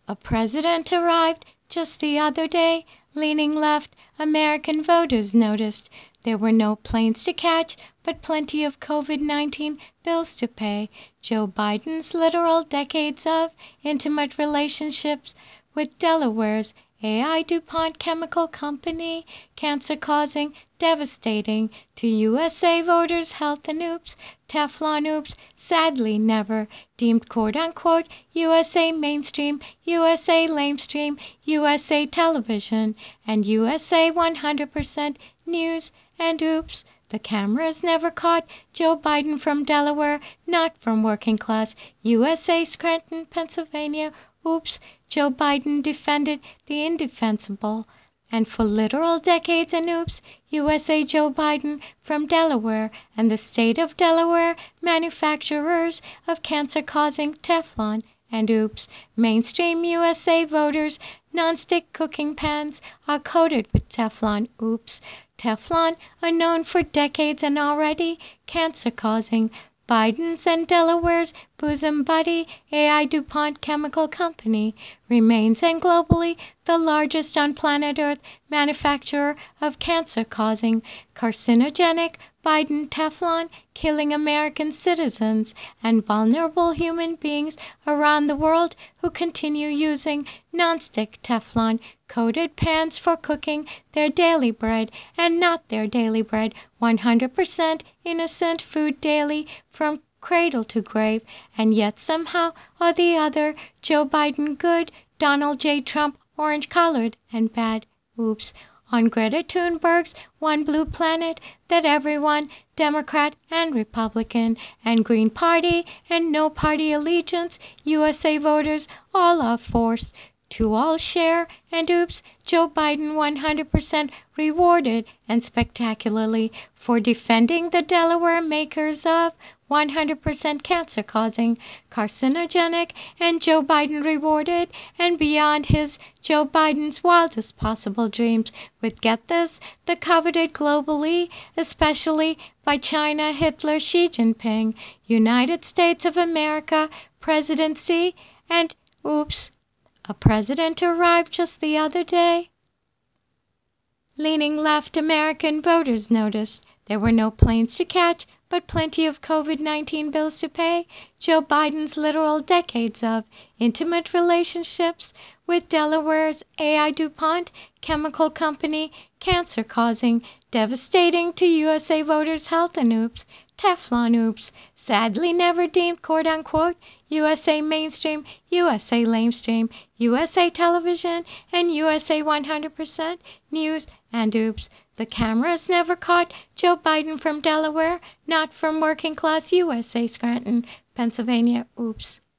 A president arrived just the other day, leaning left. American voters noticed there were no planes to catch, but plenty of COVID-19 bills to pay. Joe Biden's literal decades of intimate relationships with Delaware's AI DuPont chemical company, cancer-causing, devastating to USA voters' health and oops, Teflon oops, sadly never deemed quote-unquote USA mainstream, USA lamestream, USA television, and USA 100% news, and oops, the cameras never caught Joe Biden from Delaware, not from working class USA Scranton, Pennsylvania. Oops, Joe Biden defended the indefensible. And for literal decades and oops, USA Joe Biden from Delaware and the state of Delaware manufacturers of cancer-causing Teflon and oops, mainstream USA voters' nonstick cooking pans are coated with Teflon. Oops, Teflon are known for decades and already cancer-causing. Biden's and Delaware's bosom buddy, AI DuPont Chemical Company, remains and globally the largest on planet Earth manufacturer of cancer-causing, carcinogenic Biden Teflon, killing American citizens and vulnerable human beings around the world who continue using nonstick Teflon coated pans for cooking their daily bread and not their daily bread, 100% innocent food daily from cradle to grave, and yet somehow or the other Joe Biden good, Donald J. Trump orange-colored and bad. Oops. On Greta Thunberg's One Blue Planet that everyone, Democrat and Republican and Green Party and no party allegiance, USA voters all are forced to all share, and oops, Joe Biden 100% rewarded and spectacularly for defending the Delaware makers of 100% cancer-causing, carcinogenic, and Joe Biden rewarded and beyond his Joe Biden's wildest possible dreams with, get this, the coveted globally, especially by China, Hitler, Xi Jinping, United States of America, presidency, and oops, a president arrived just the other day. Leaning left American voters noticed there were no planes to catch, but plenty of COVID-19 bills to pay. Joe Biden's literal decades of intimate relationships with Delaware's AI DuPont chemical company, cancer-causing, devastating to USA voters' health and oops, Teflon oops, sadly never deemed quote-unquote USA mainstream, USA lamestream, USA television, and USA 100% news, and oops, the cameras never caught Joe Biden from Delaware, not from working class USA Scranton, Pennsylvania. Oops.